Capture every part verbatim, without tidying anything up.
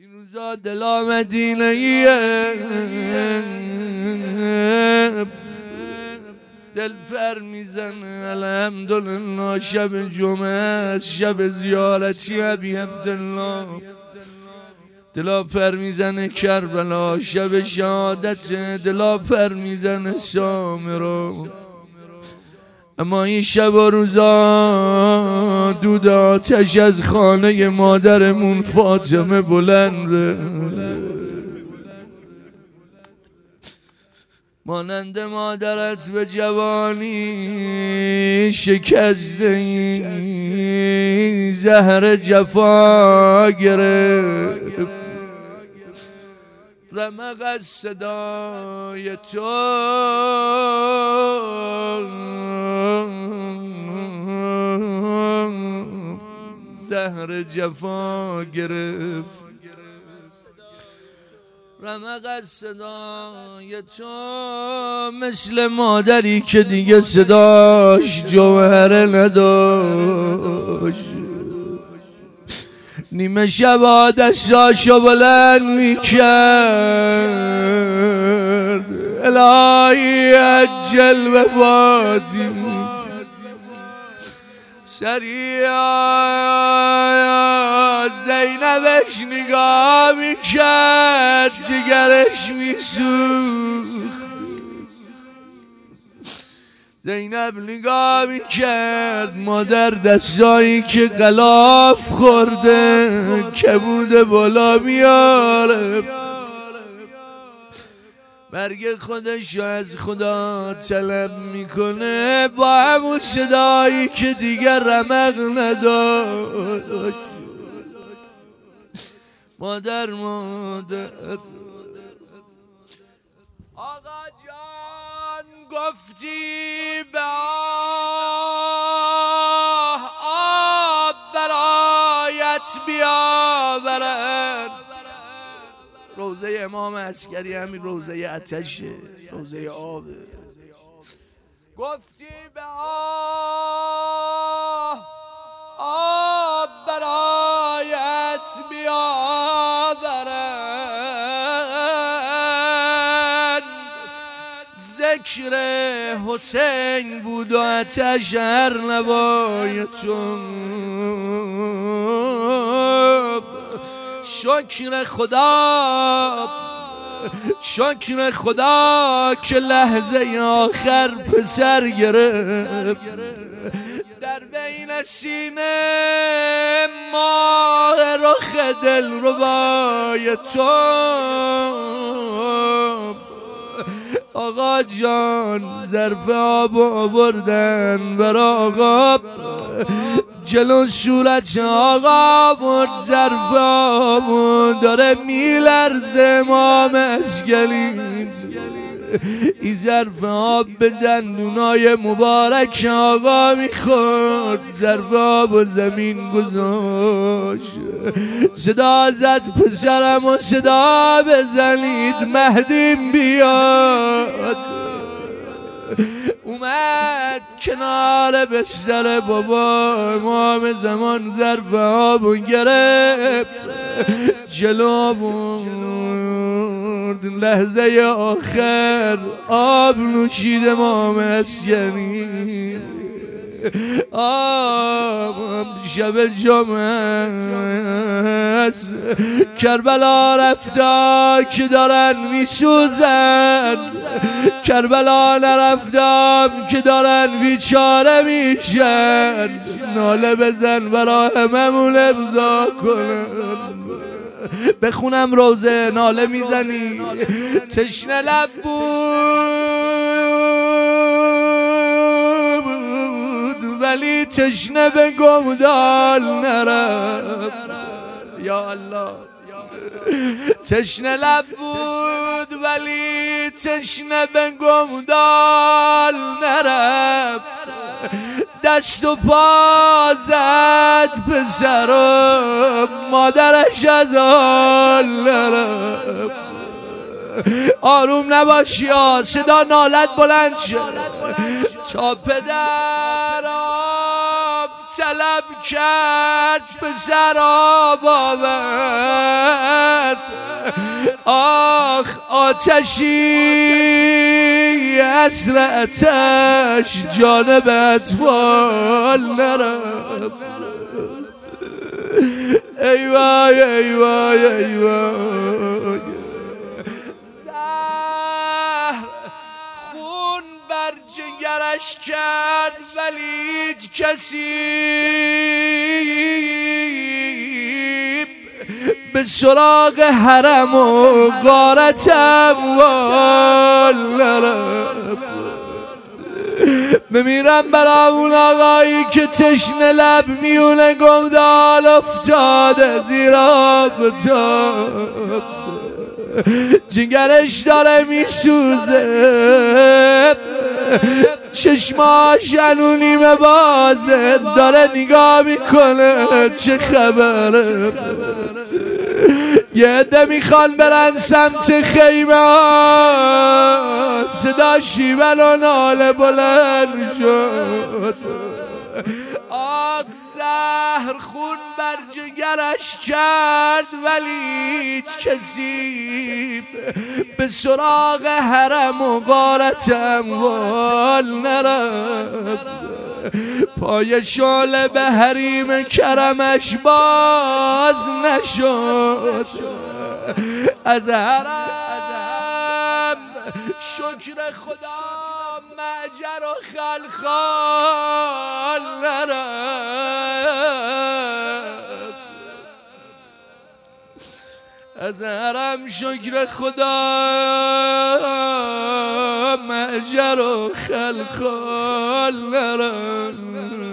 این روزا دلا مدینه‌ایه، دل پر میزنه. الحمدلله شب جمعه، شب زیارتی ابی عبدالله، دلا پر میزنه کربلا، شب شهادت دلا پر میزنه سامرا. اما این شب و روزا دود آتش از خانه مادرمون فاطمه بلنده، مانند مادرت به جوانی شکسته ای، زهر جفا گرفت. رمق از صدای تو زهر جفا گرفت، رمق از صدای تو مثل مادری که دیگه صداش جوهره نداشت. نیمه شب دستاشو بلند میکرد، الهی عجل وفاتی، سریع زینبش نگاه میکرد، جگرش میسوخت. زینب نگاه میکرد، مادر دستایی که غلاف خورده کبود بالا میاره، مرگ خودشو از خدا طلب میکنه با همون صدایی که دیگر رمق نداشت. مادر مادر آقا جان گفتی به آه آب برایت بیاورد. روزه امام عسکری همین روزه آتشه، روزه آبه. گفتی به آه آب برایت بیاورد. ذکر حسین بود و آتش هر نوایتون. شکر خدا، شکر خدا که لحظه آخر پسر گرفت. در بین سینه ماه رخ دل ربای تو. آقا جان ظرف آب آوردن برا آقا، جلو صورت آقا برد ظرف آب، داره میلرزه امام عسکری. این ظرف آب به دندونای مبارک آقا میخورد، ظرف آب و زمین گذاشت. صدا زد پسرم و صدا بزنید مهدیم بیاد. اومد کنار بستر بابا امام زمان، ظرف آبو گرفت جلو برد. لحظه آخر آب نوشید امام عسکری. آب شب جمعه است، کربلا رفتا که دارن میسوزن، کربلا نرفتم که دارن بیچاره میشن. ناله بزن برا هممون امضا کنن. بخونم روزه ناله میزنی. تشنه لب بود ولی تشنه به گمدال نرفت. یا الله، تشنه لب بود ولی تشنه به گمدال نرفت. دست و پا زد پسر و مادرش از حال نرفت. آروم نباشی ها، صدا نالت بلند شد تا پدر طلب کرد پسر آب آورد. آخ آتشی عصر آتش جانب اطفال نرفت. ای وای ای وای ای وای. زهر خون بر جگرش کرد ولی هیچ کسی به سراغ حرم و غارت اموال نرفت. بمیرم برای اون آقایی که تشنه لب میونه گمدال افتاده زیر آفتاب، جگرش داره میسوزه، چشماش هنو نیمه بازه، داره نگاه میکنه چه خبره. یه عده میخوان برن سمت خیمه ها، صدا شیون و ناله بلند شد. آگ زهر خون بر جگرش کرد ولی هیچ کسی به سراغ حرم و غارت اموال نرفت. پای شعله به حریم کرمش باز نشد. از حرم شکر خدا معجر و خلخال نرفت. از حرم شکر خدا معجر و خلخال نرفت.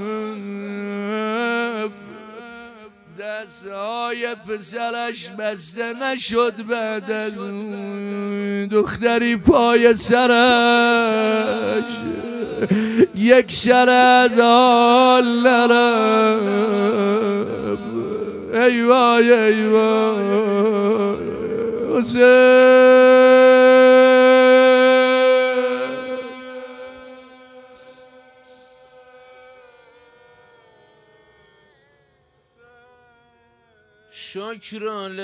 دستهای پسرش بسته نشد بعد از اون، دختری پای سرش یک سر از حال نرفت. ای وای ای وای حسین. شکر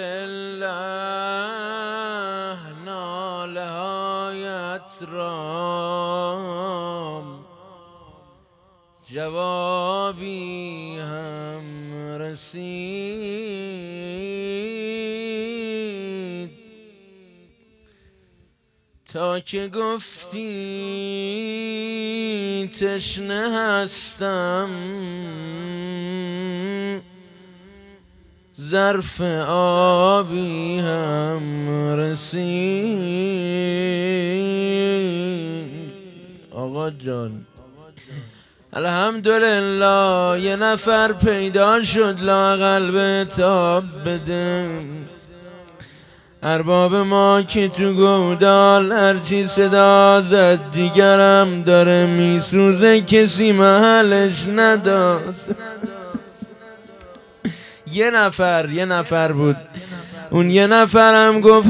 لله ناله هایت را جوابی هم رسید، تا که گفتی تشنه هستم ظرف آبی هم رسید. آقا جان الحمدلله یه نفر پیدا شد لااقل به تاب بده. ارباب ما که تو گودال هرچی صدا زد دیگرم داره میسوزه، کسی محلش نداد. یه نفر یه نفر بود، اون یه نفرم گفت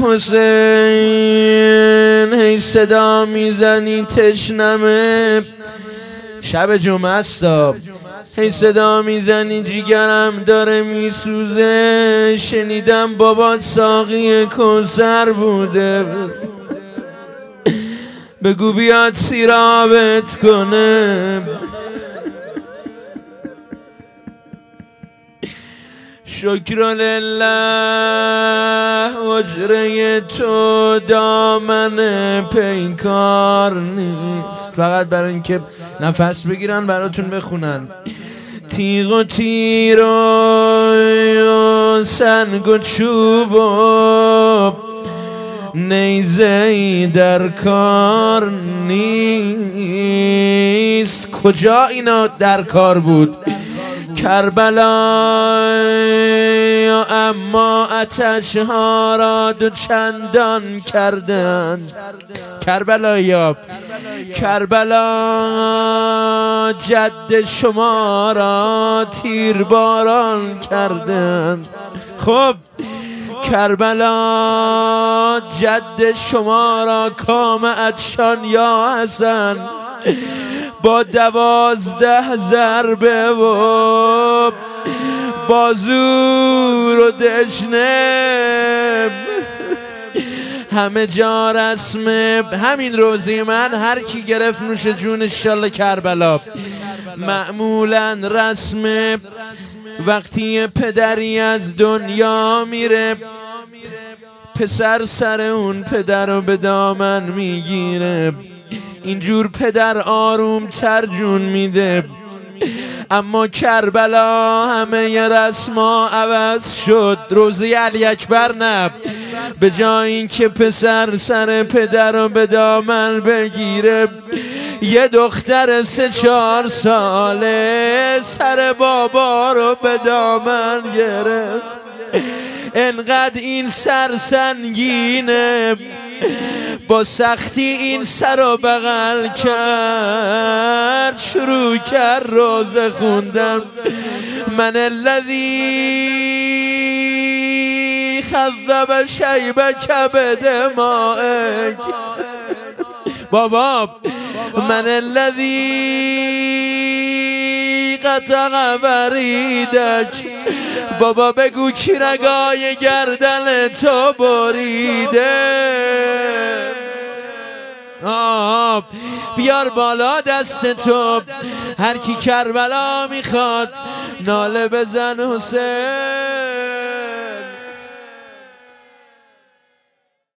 حسین هی صدا میزنی تشنمه، شب جمعه استا، هی صدا میزنی جیگرم داره میسوزه. شنیدم بابات ساقی کوثر بوده، بگو بیاد سیرابت کنه. شکر لله اجره تو دامن پیکار نیست. فقط برای اینکه نفس بگیرن براتون بخونن. تیغ و تیر و سنگ و چوب و نیزه‌ای در کار نیست. کجا اینا در کار بود؟ کربلا اما آتش ها را دو چندان کردن. کربلا یا کربلا جد شما را تیرباران کردن. خب کربلا جد شما را کام ادشان یا حسن با دوازده ضربه و بازور و دشنه همه جا رسمه. همین روزی من هر کی گرفت نوش جون انشالله کربلا. معمولا رسمه وقتی پدری از دنیا میره، پسر سر اون پدر رو به دامن میگیره، اینجور پدر آروم تر جون میده. اما کربلا همه ی رسما عوض شد. روزه علی اکبر نه، به جای اینکه پسر سر پدر رو به دامن بگیره، یه دختر سه چهار ساله سر بابا رو به دامن گرفت. انقدر این سر سنگینه، با سختی این سر رو بغل کرد، شروع کرد روزه خوندم. من الذی خذب شیبک بدمائک. بابا من الذی قطع وریدک. بابا بگو کی رگای گردن تو بریده. آه بیار بالا دست تو، هر کی کربلا میخواد ناله بزن حسین.